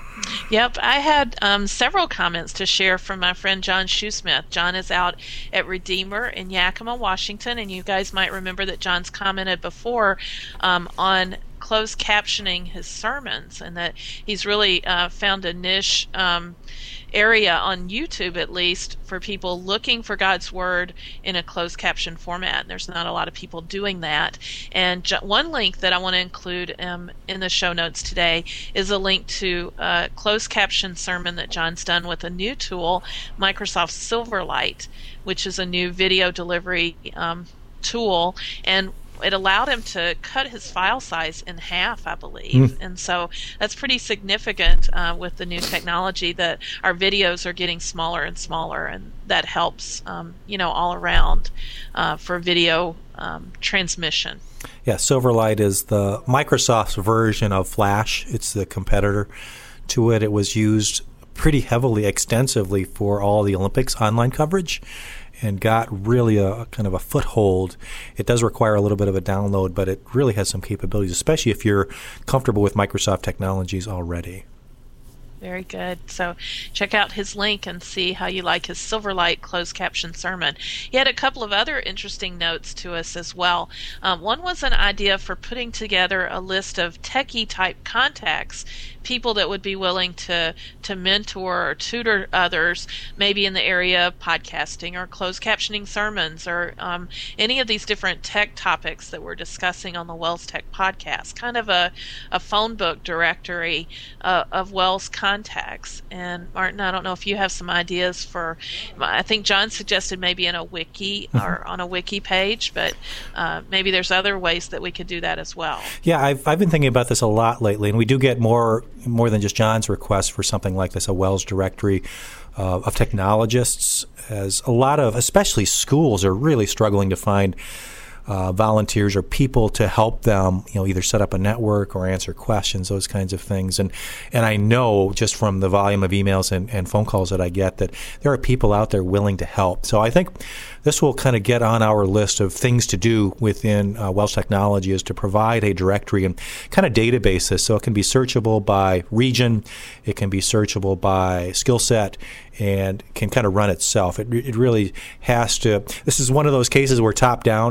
Yep, I had um, several comments to share from my friend John Shoesmith. John is out at Redeemer in Yakima, Washington, and you guys might remember that John's commented before um, on closed captioning his sermons, and that he's really uh, found a niche um, area on YouTube, at least, for people looking for God's Word in a closed caption format. And there's not a lot of people doing that. And jo- one link that I want to include um, in the show notes today is a link to a closed caption sermon that John's done with a new tool, Microsoft Silverlight, which is a new video delivery um, tool. And it allowed him to cut his file size in half, I believe. Mm. And so that's pretty significant uh, with the new technology, that our videos are getting smaller and smaller, and that helps, um, you know, all around uh, for video um, transmission. Yeah, Silverlight is the Microsoft's version of Flash. It's the competitor to it. It was used pretty heavily, extensively for all the Olympics online coverage, and got really a, a kind of a foothold. It does require a little bit of a download, but it really has some capabilities, especially if you're comfortable with Microsoft technologies already. Very good. So check out his link and see how you like his Silverlight closed caption sermon. He had a couple of other interesting notes to us as well. Um, one was an idea for putting together a list of techie type contacts, people that would be willing to, to mentor or tutor others, maybe in the area of podcasting or closed captioning sermons, or um, any of these different tech topics that we're discussing on the Wells Tech podcast. Kind of a, a phone book directory uh, of Wells contacts. And Martin, I don't know if you have some ideas for, I think John suggested maybe in a wiki or on a wiki page, but uh, maybe there's other ways that we could do that as well. Yeah, I've, I've been thinking about this a lot lately, and we do get more more than just John's request for something like this, a Wells directory uh, of technologists, as a lot of, especially schools, are really struggling to find uh, volunteers or people to help them, you know, either set up a network or answer questions, those kinds of things. And and I know just from the volume of emails and, and phone calls that I get that there are people out there willing to help. So I think this will kind of get on our list of things to do within uh, Wells Technology, is to provide a directory and kind of databases, so it can be searchable by region, it can be searchable by skill set, and can kind of run itself. It, it really has to. This is one of those cases where top-down is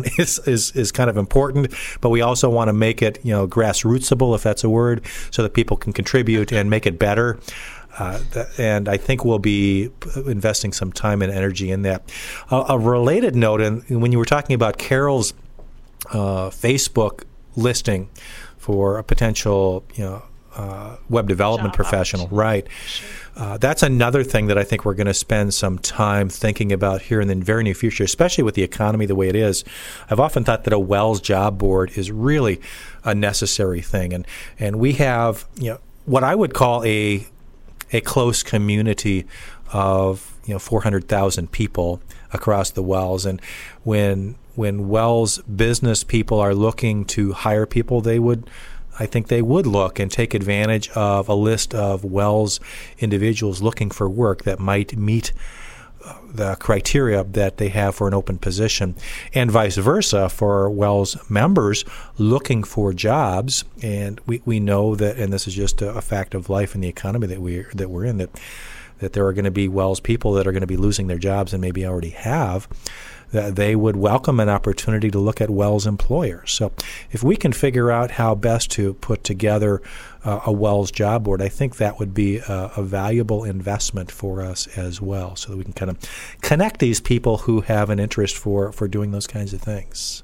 is is kind of important, but we also want to make it, you know, grassrootsable, if that's a word, so that people can contribute and make it better. Uh, th- and I think we'll be investing some time and energy in that. Uh, a related note, and when you were talking about Carol's uh, Facebook listing for a potential, you know, uh, web development Job professional, right? Sure. Uh, that's another thing that I think we're going to spend some time thinking about here in the very near future, especially with the economy the way it is. I've often thought that a Wells job board is really a necessary thing, and and we have, you know, what I would call a a close community of, you know, four hundred thousand people across the Wells, and when when Wells business people are looking to hire people, they would. I think they would look and take advantage of a list of Wells individuals looking for work that might meet the criteria that they have for an open position, and vice versa for Wells members looking for jobs. And we, we know that, and this is just a, a fact of life in the economy that we that we're in, that that there are going to be Wells people that are going to be losing their jobs and maybe already have. That they would welcome an opportunity to look at Wells employers. So if we can figure out how best to put together uh, a Wells job board, I think that would be a, a valuable investment for us as well, so that we can kind of connect these people who have an interest for, for doing those kinds of things.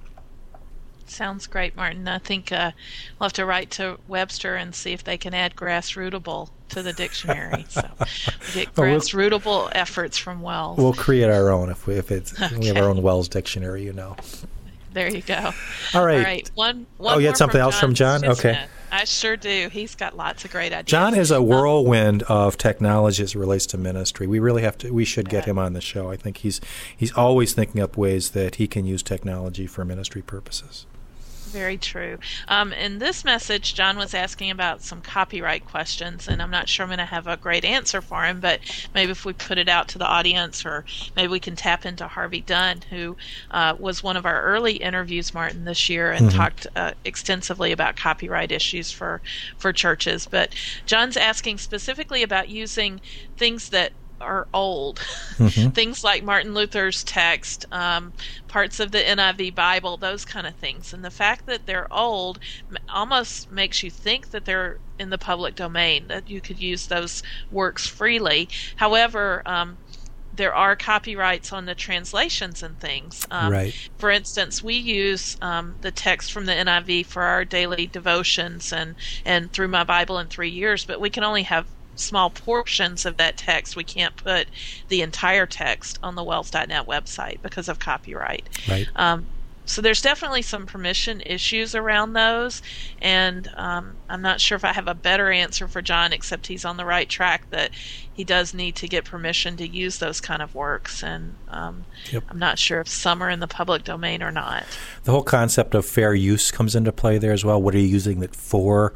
Sounds great, Martin. I think uh, we'll have to write to Webster and see if they can add grassrootable to the dictionary. So we get Oh, we'll- grassrootable efforts from Wells. We'll create our own if we, if it's we have Okay. our own Wells dictionary, you know. There you go. All right. All right. One, one Oh, you had more something from else from John? Okay. Chisholm. I sure do. He's got lots of great ideas. John is a Um, whirlwind of technology as it relates to ministry. We really have to. We should get Yeah. him on the show. I think he's he's always thinking up ways that he can use technology for ministry purposes. Very true. Um, in this message, John was asking about some copyright questions, and I'm not sure I'm going to have a great answer for him, but maybe if we put it out to the audience, or maybe we can tap into Harvey Dunn, who uh, was one of our early interviews, Martin, this year, and Mhm. talked uh, extensively about copyright issues for, for churches. But John's asking specifically about using things that are old, Mhm. things like Martin Luther's text, um, parts of the N I V Bible, those kind of things. And the fact that they're old m- almost makes you think that they're in the public domain, that you could use those works freely. However, um, there are copyrights on the translations and things. Um, Right. For instance, we use um, the text from the N I V for our daily devotions and, and through my Bible in three years, but we can only have small portions of that text. We can't put the entire text on the wells dot net website because of copyright. Right. Um, so there's definitely some permission issues around those, and um, I'm not sure if I have a better answer for John, except he's on the right track that he does need to get permission to use those kind of works, and um, Yep. I'm not sure if some are in the public domain or not. The whole concept of fair use comes into play there as well. What are you using it for?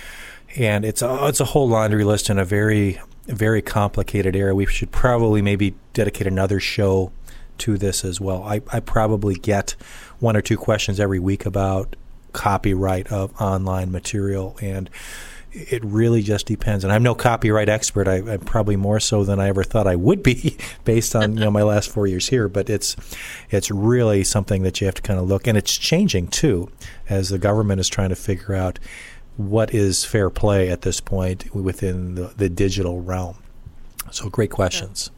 And it's a, it's a whole laundry list in a very, very complicated area. We should probably maybe dedicate another show to this as well. I, I probably get one or two questions every week about copyright of online material, and it really just depends. And I'm no copyright expert. I, I'm probably more so than I ever thought I would be based on you know my last four years here. But it's it's really something that you have to kind of look, and it's changing too as the government is trying to figure out what is fair play at this point within the, the digital realm. So great questions.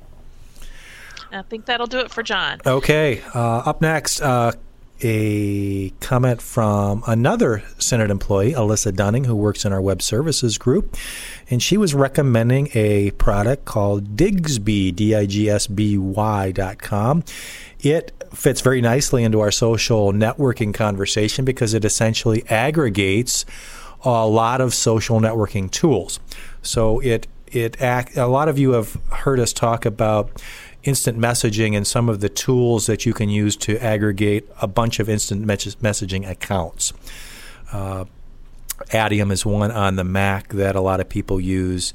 I think that'll do it for John. Okay, uh, up next, uh, a comment from another Senate employee, Alyssa Dunning, who works in our web services group, and she was recommending a product called Digsby, D I G S B Y dot com. It fits very nicely into our social networking conversation because it essentially aggregates a lot of social networking tools. So it it act, a lot of you have heard us talk about instant messaging and some of the tools that you can use to aggregate a bunch of instant mes- messaging accounts. Uh, Adium is one on the Mac that a lot of people use.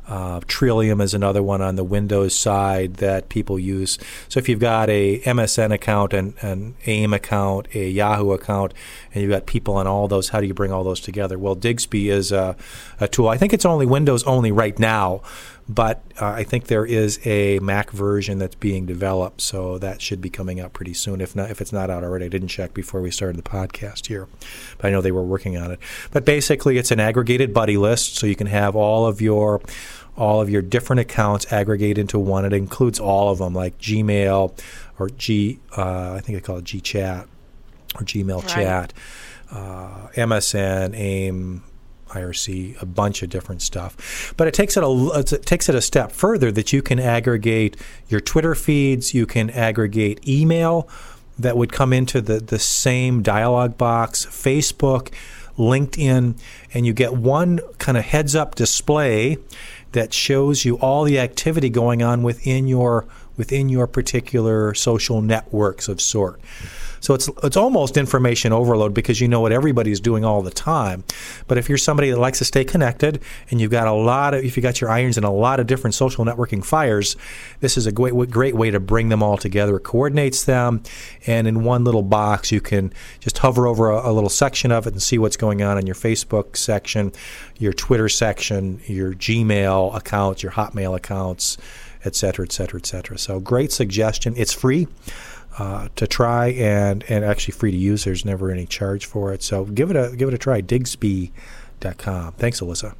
Uh, Trillium is another one on the Windows side that people use. So if you've got a M S N account, and an AIM account, a Yahoo account, and you've got people on all those, how do you bring all those together? Well, Digsby is a, a tool. I think it's only Windows only right now, but uh, I think there is a Mac version that's being developed, so that should be coming out pretty soon. If not, if it's not out already, I didn't check before we started the podcast here, but I know they were working on it. But basically, it's an aggregated buddy list, so you can have all of your all of your different accounts aggregate into one. It includes all of them, like Gmail or G, uh, I think they call it GChat or Gmail right. Chat, uh, M S N, AIM, I R C, a bunch of different stuff. But it takes it a it takes it a step further that you can aggregate your Twitter feeds, you can aggregate email that would come into the, the same dialog box, Facebook, LinkedIn, and you get one kind of heads-up display that shows you all the activity going on within your within your particular social networks of sort. So it's it's almost information overload because you know what everybody's doing all the time. But if you're somebody that likes to stay connected and you've got a lot of, if you got your irons in a lot of different social networking fires, this is a great great way to bring them all together. It coordinates them, and in one little box you can just hover over a, a little section of it and see what's going on in your Facebook section, your Twitter section, your Gmail accounts, your Hotmail accounts, et cetera, et cetera, et cetera. So great suggestion. It's free uh, to try and, and actually free to use. There's never any charge for it. So give it a give it a try. Digsby dot com. Thanks, Alyssa.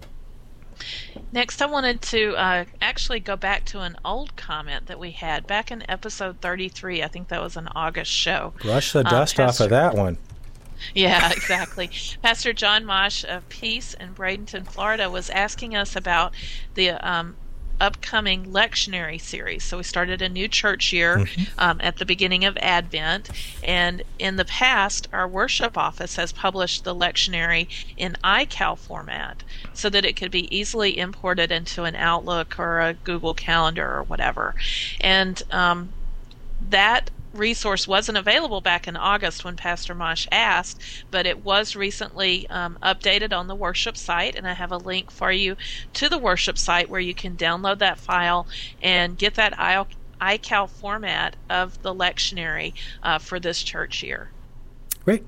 Next, I wanted to uh, actually go back to an old comment that we had back in episode thirty-three. I think that was an August show. Brush the dust uh, Pastor, off of that one. Yeah, exactly. Pastor John Mosh of Peace in Bradenton, Florida, was asking us about the um, upcoming lectionary series. So we started a new church year mm-hmm. um, at the beginning of Advent, and in the past our worship office has published the lectionary in iCal format so that it could be easily imported into an Outlook or a Google Calendar or whatever. And um, that resource wasn't available back in August when Pastor Mosh asked, but it was recently um, updated on the worship site, and I have a link for you to the worship site where you can download that file and get that iCal format of the lectionary uh, for this church year. Great.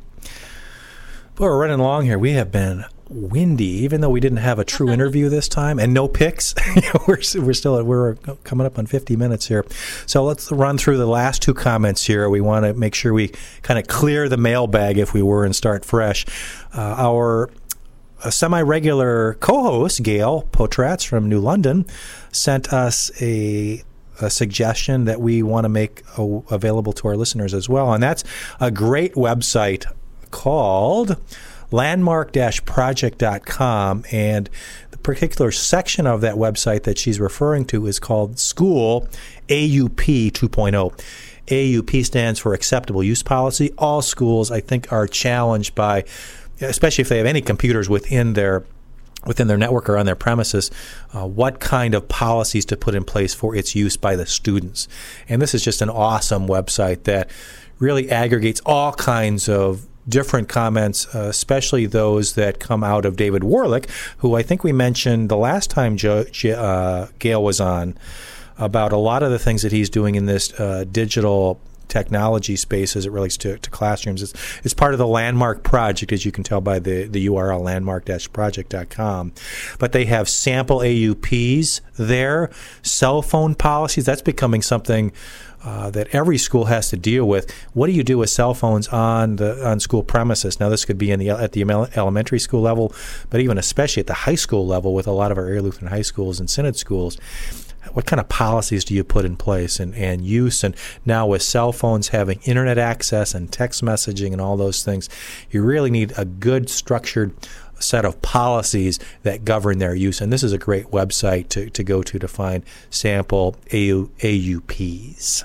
Well, we're running along here. We have been windy, even though we didn't have a true interview this time and no picks. we're we're still we're coming up on fifty minutes here. So let's run through the last two comments here. We want to make sure we kind of clear the mailbag, if we were, and start fresh. Uh, our a semi-regular co-host, Gail Potratz from New London, sent us a a suggestion that we want to make a, available to our listeners as well, and that's a great website called landmark dash project dot com, and the particular section of that website that she's referring to is called School A U P two point oh. A U P stands for Acceptable Use Policy. All schools, I think, are challenged by, especially if they have any computers within their within their network or on their premises, uh, what kind of policies to put in place for its use by the students. And this is just an awesome website that really aggregates all kinds of different comments, uh, especially those that come out of David Warlick, who I think we mentioned the last time jo- uh, Gail was on, about a lot of the things that he's doing in this uh, digital technology space as it relates to, to classrooms. It's, it's part of the Landmark Project, as you can tell by the, the U R L, landmark dash project dot com. But they have sample A U Ps there, cell phone policies. That's becoming something Uh, that every school has to deal with. What do you do with cell phones on the on school premises? Now, this could be in the at the elementary school level, but even especially at the high school level with a lot of our Area Lutheran high schools and synod schools. What kind of policies do you put in place and, and use? And now with cell phones having internet access and text messaging and all those things, you really need a good structured set of policies that govern their use. And this is a great website to, to go to to find sample A U Ps.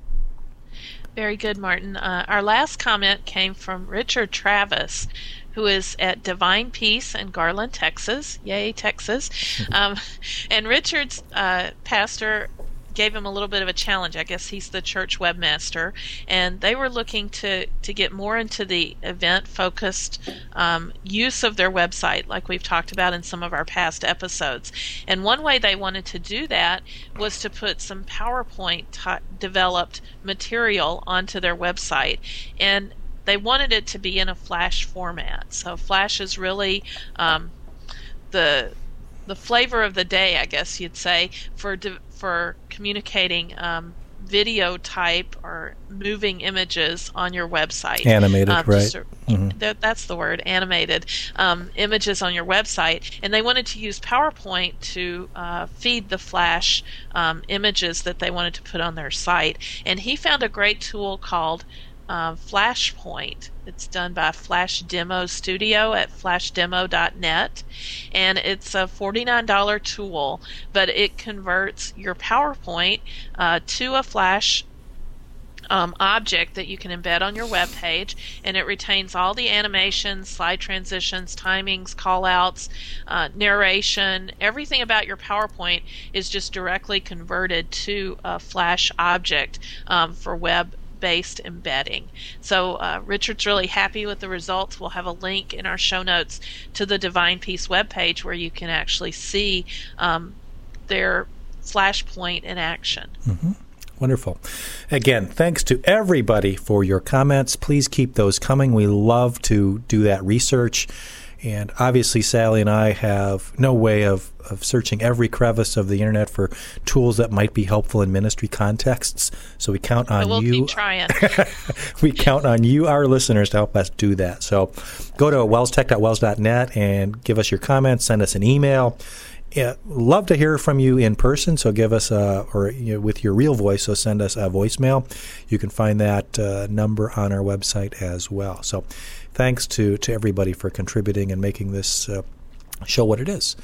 Very good, Martin. Uh, our last comment came from Richard Travis, who is at Divine Peace in Garland, Texas. Yay, Texas. Um, and Richard's uh, pastor gave him a little bit of a challenge. I guess he's the church webmaster, and they were looking to, to get more into the event-focused um, use of their website, like we've talked about in some of our past episodes. And one way they wanted to do that was to put some PowerPoint t- developed material onto their website, and they wanted it to be in a Flash format. So Flash is really um, the the flavor of the day, I guess you'd say, for de- for communicating um, video type or moving images on your website. Animated, um, right? Just, mm-hmm. th- that's the word, animated um, images on your website. And they wanted to use PowerPoint to uh, feed the Flash um, images that they wanted to put on their site. And he found a great tool called Uh, Flashpoint. It's done by Flash Demo Studio at flash demo dot net, and it's a forty-nine dollars tool, but it converts your PowerPoint uh, to a Flash um, object that you can embed on your web page, and it retains all the animations, slide transitions, timings, callouts, uh, narration. Everything about your PowerPoint is just directly converted to a Flash object um, for web based embedding. So uh, Richard's really happy with the results. We'll have a link in our show notes to the Divine Peace webpage where you can actually see um, their Flashpoint in action. Mm-hmm. Wonderful. Again, thanks to everybody for your comments. Please keep those coming. We love to do that research. And obviously, Sally and I have no way of, of searching every crevice of the internet for tools that might be helpful in ministry contexts. So we count on but we'll you. Keep trying. We count on you, our listeners, to help us do that. So go to wells tech dot wells dot net and give us your comments. Send us an email. Yeah, love to hear from you in person. So give us a, or you know, with your real voice. So send us a voicemail. You can find that uh, number on our website as well. So thanks to, to everybody for contributing and making this uh, show what it is.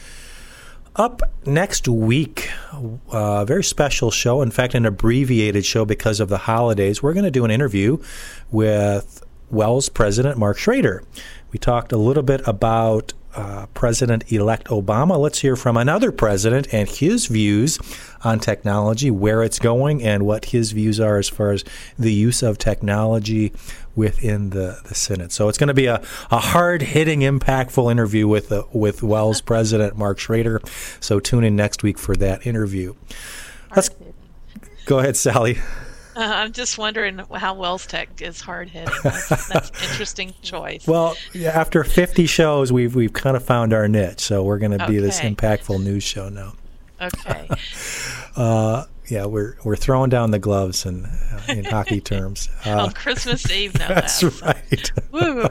Up next week, a very special show, in fact, an abbreviated show because of the holidays. We're going to do an interview with Wells President Mark Schrader. We talked a little bit about uh, President-elect Obama. Let's hear from another president and his views on technology, where it's going, and what his views are as far as the use of technology within the, the Senate. So it's going to be a, a hard-hitting, impactful interview with uh, with Wells President Mark Schrader. So tune in next week for that interview. Let's go ahead, Sally. Uh, I'm just wondering how Wells Tech is hard-hitting. That's, that's an interesting choice. Well, after fifty shows, we've we've kind of found our niche. So we're going to be okay. this impactful news show now. Okay. uh, yeah, we're we're throwing down the gloves in uh, in hockey terms. Uh, On Christmas Eve, no That's less. right. Woo!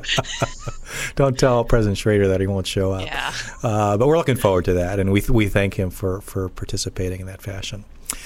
Don't tell President Schrader that he won't show up. Yeah. Uh, but we're looking forward to that, and we we thank him for, for participating in that fashion.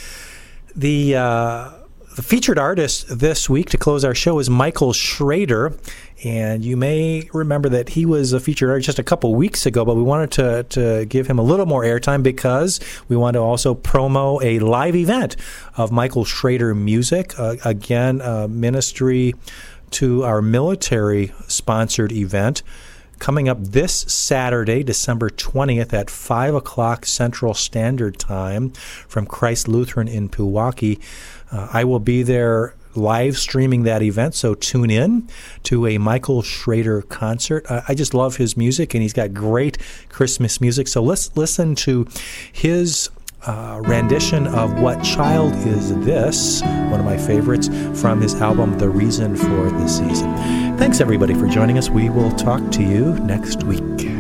The uh, the featured artist this week to close our show is Michael Schrader. And you may remember that he was a featured artist just a couple weeks ago, but we wanted to, to give him a little more airtime because we want to also promo a live event of Michael Schrader music. Uh, again, uh, ministry to our military-sponsored event coming up this Saturday, December twentieth at five o'clock Central Standard Time from Christ Lutheran in Pewaukee. Uh, I will be there live streaming that event, so tune in to a Michael Schrader concert. Uh, I just love his music, and he's got great Christmas music. So let's listen to his uh, rendition of What Child Is This?, one of my favorites, from his album The Reason for the Season. Thanks, everybody, for joining us. We will talk to you next week.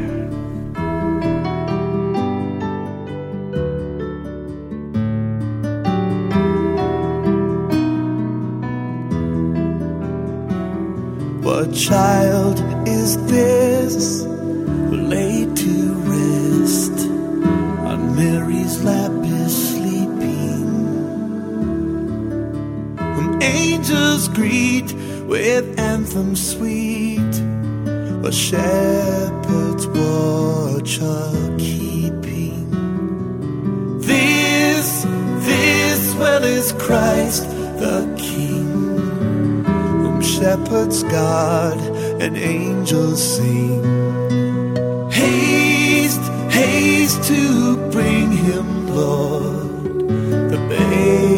What child is this who laid to rest on Mary's lap is sleeping, whom angels greet with anthems sweet, while shepherds watch are keeping? This, this well is Christ the King, shepherds guard and angels sing. Haste, haste to bring him, Lord, the babe.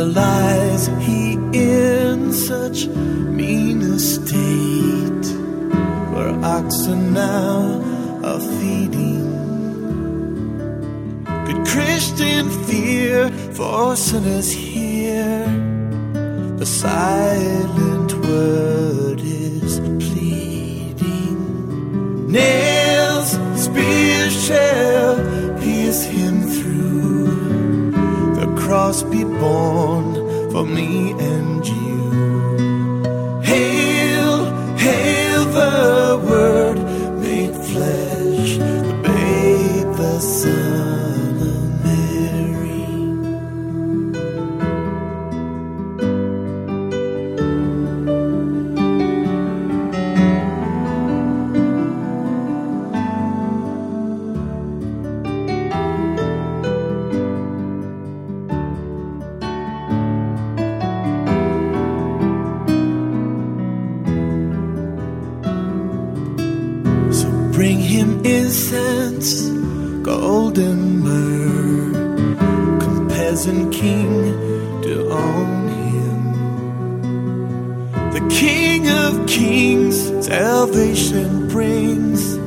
Where lies he in such mean estate, where oxen now are feeding? Could Christian fear for sinners hear? The silent word is pleading. Nails, spears shall pierce him through. The cross be borne for me and you. Hail, hail the Word made flesh, the babe, the Son of Mary. Bring him incense, gold and myrrh. Come peasant king to own him. The King of kings salvation brings.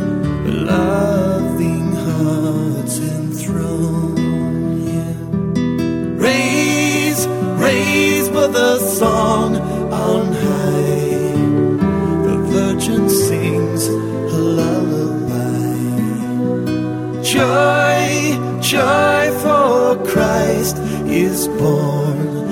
Loving hearts enthrone him. Raise, raise with a song on high. The virgin sings a lullaby. Joy, joy, for Christ is born.